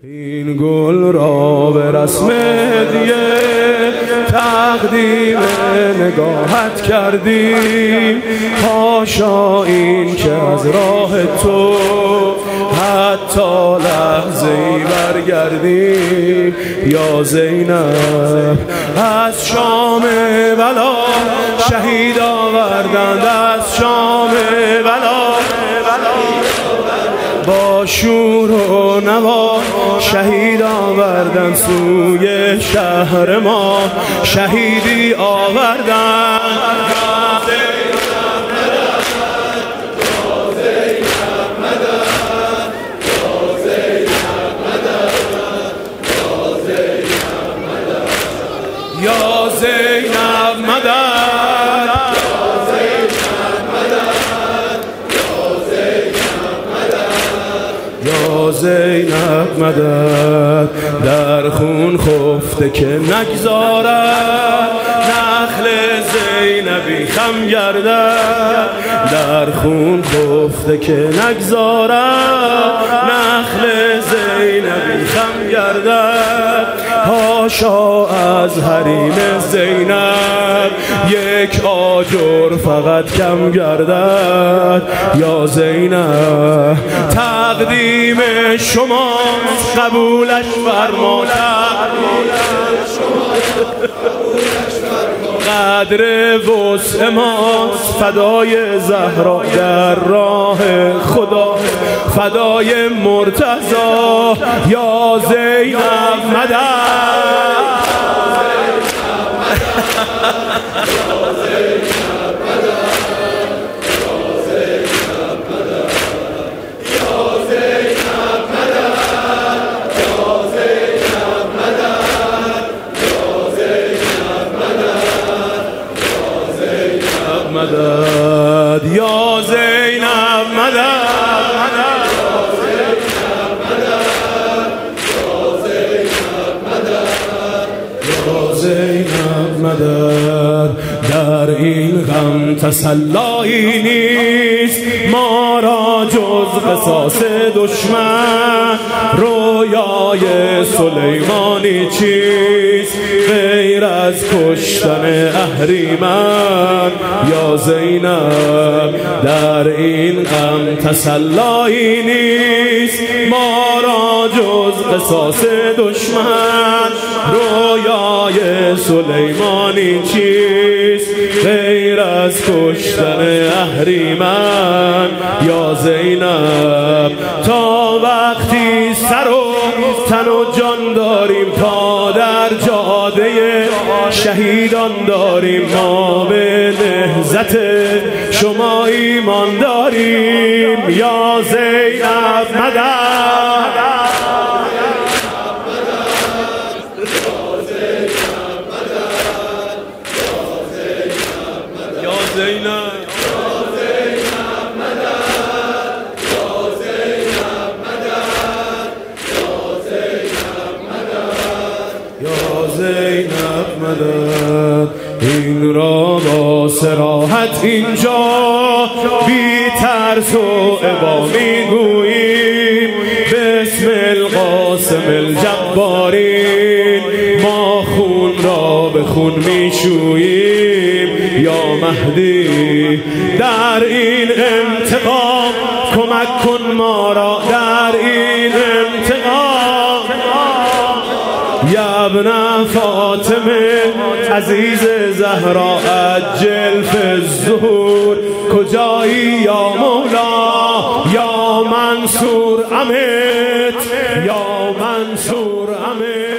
این گل را به رسم هدیه تقدیم نگاهت کردیم، حاشا این که از راه تو حتی لحظه‌ای برگردیم. یا زینب از شام بلا شهید آوردند، از شام بلا با شور و نوا شهید آوردن، سوی شهر ما شهیدی آوردن. یا زینب مدد، یا زینب مدد. در خون خفته که نگذارد نخل زینبی خم گردد، در خون خفته که نگذارد نخل زینبی خم گردد. حاشا از حریم زینب یک آجر فقط کم گردد. یا زینب تقدیم شما قبولش فرماید، قدر وسع ماست فدای زهرا در راه خدا، فدای مرتضی. یا زینب مدد، مدد. یا زینب مدد، یا زینب مدد. در این غم تسلایی نیست ما را جز قصاص دشمن، رویای سلیمانی چیست غیر از کشتن اهریمن. یا زینب در این غم تسلایی نیست ما را جز قصاص دشمن، رویای سلیمانی چیست غیر از کشتن اهریمن. یا زینب تا وقتی سر و تن و جان داریم، پا در جاده شهیدان داریم، ما به نهضت شما ایمان داریم. یا زینب مدد، یا زینب زینب مدد. این را با صراحت اینجا بی ترس و ابا میگوییم، بسم القاسم الجبارین ما خون را به خون میشوییم. یا مهدی در این انتقام کمک کن ما را، در این انتقام. یا ابن فاطمه عزیز زهرا عجل فی الظهور، کجایی یا مولا؟ یا منصور امت، یا منصور امت.